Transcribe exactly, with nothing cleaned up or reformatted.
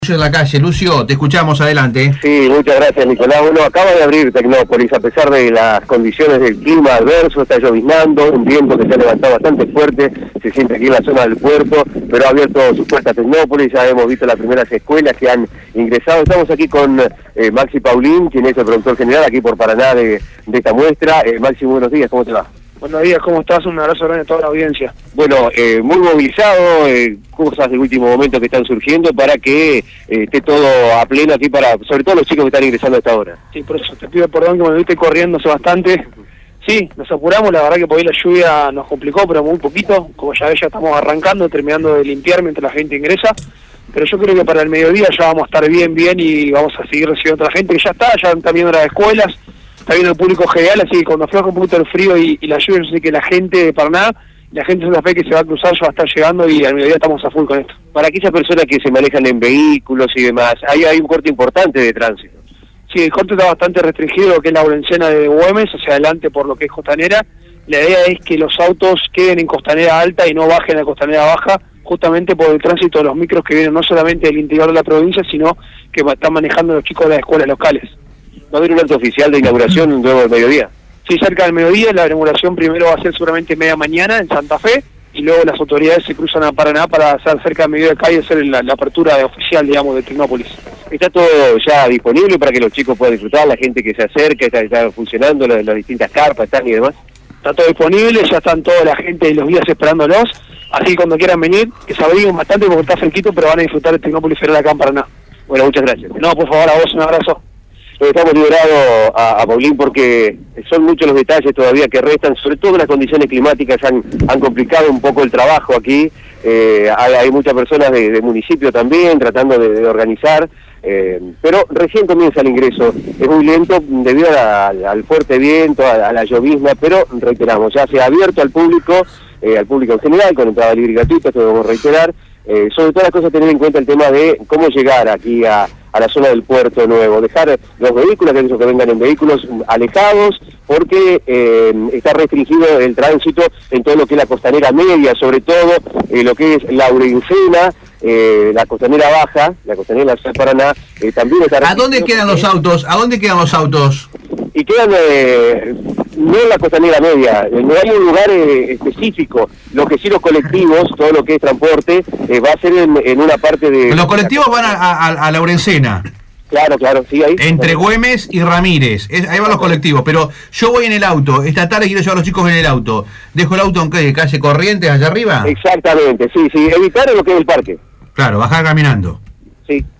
En la calle. Lucio, te escuchamos, adelante. Sí, muchas gracias, Nicolás. Bueno, acaba de abrir Tecnópolis, a pesar de las condiciones del clima adverso, está lloviznando, un viento que se ha levantado bastante fuerte, se siente aquí en la zona del puerto, pero ha abierto su puerta Tecnópolis, ya hemos visto las primeras escuelas que han ingresado. Estamos aquí con eh, Maxi Paulín, quien es el productor general aquí por Paraná de, de esta muestra. Eh, Maxi, buenos días, ¿cómo te va? Buenos días, ¿cómo estás? Un abrazo grande a toda la audiencia. Bueno, eh, muy movilizado, eh, cosas de último momento que están surgiendo para que eh, esté todo a pleno aquí, para sobre todo los chicos que están ingresando a esta hora. Sí, por eso te pido perdón que me viste corriendo hace bastante. Sí, nos apuramos, la verdad que por ahí la lluvia nos complicó, pero muy poquito. Como ya ves, ya estamos arrancando, terminando de limpiar mientras la gente ingresa. Pero yo creo que para el mediodía ya vamos a estar bien, bien y vamos a seguir recibiendo a otra gente que ya está, ya están viendo las escuelas. Está viendo el público general, así que cuando afloja un poquito el frío y, y la lluvia, yo sé que la gente de Paraná, la gente de Santa Fe que se va a cruzar, ya va a estar llegando y al mediodía estamos a full con esto. Para aquellas personas que se manejan en vehículos y demás, ahí hay un corte importante de tránsito. Sí, el corte está bastante restringido, lo que es la Laurencena de Güemes, hacia adelante por lo que es Costanera. La idea es que los autos queden en Costanera Alta y no bajen a Costanera Baja, justamente por el tránsito de los micros que vienen no solamente del interior de la provincia, sino que están manejando los chicos de las escuelas locales. ¿Va a haber un acto oficial de inauguración luego del mediodía? Sí, cerca del mediodía. La inauguración primero va a ser seguramente media mañana en Santa Fe y luego las autoridades se cruzan a Paraná para hacer cerca del mediodía acá y hacer la, la apertura oficial, digamos, de Tecnópolis. ¿Está todo ya disponible para que los chicos puedan disfrutar, la gente que se acerca, está, está funcionando, las, las distintas carpas están y demás? Está todo disponible, ya están toda la gente y los guías esperándolos, así que cuando quieran venir, que se abriguen bastante porque está fresquito, pero van a disfrutar de Tecnópolis Ferial acá en Paraná. Bueno, muchas gracias. No, por favor, a vos un abrazo. Estamos liberados a, a Paulín porque son muchos los detalles todavía que restan, sobre todo las condiciones climáticas han, han complicado un poco el trabajo aquí, eh, hay, hay muchas personas de, de municipio también tratando de, de organizar, eh, pero recién comienza el ingreso, es muy lento debido a, al fuerte viento, a, a la llovizna, pero reiteramos, ya se ha abierto al público, eh, al público en general, con entrada libre y gratuita, esto debemos reiterar, eh, sobre todas las cosas tener en cuenta el tema de cómo llegar aquí a a la zona del puerto nuevo, dejar los vehículos, aquellos que vengan en vehículos alejados, porque eh, está restringido el tránsito en todo lo que es la costanera media, sobre todo eh, lo que es Laurencena, eh, la costanera baja, la costanera de Paraná, eh, también está ¿A dónde quedan los autos? ¿A dónde quedan los autos? Y quedan eh, no en la costanera media, no hay un lugar eh, específico. Lo que sí los colectivos, todo lo que es transporte, eh, va a ser en, en una parte de... Los colectivos van a, a, a Laurencena. Claro, claro, sí, ahí. Entre Güemes y Ramírez, es, ahí van los colectivos, pero yo voy en el auto, esta tarde quiero llevar a los chicos en el auto. ¿Dejo el auto en qué? ¿Calle Corrientes, allá arriba? Exactamente, sí, sí, evitar lo que es el parque. Claro, bajar caminando. Sí.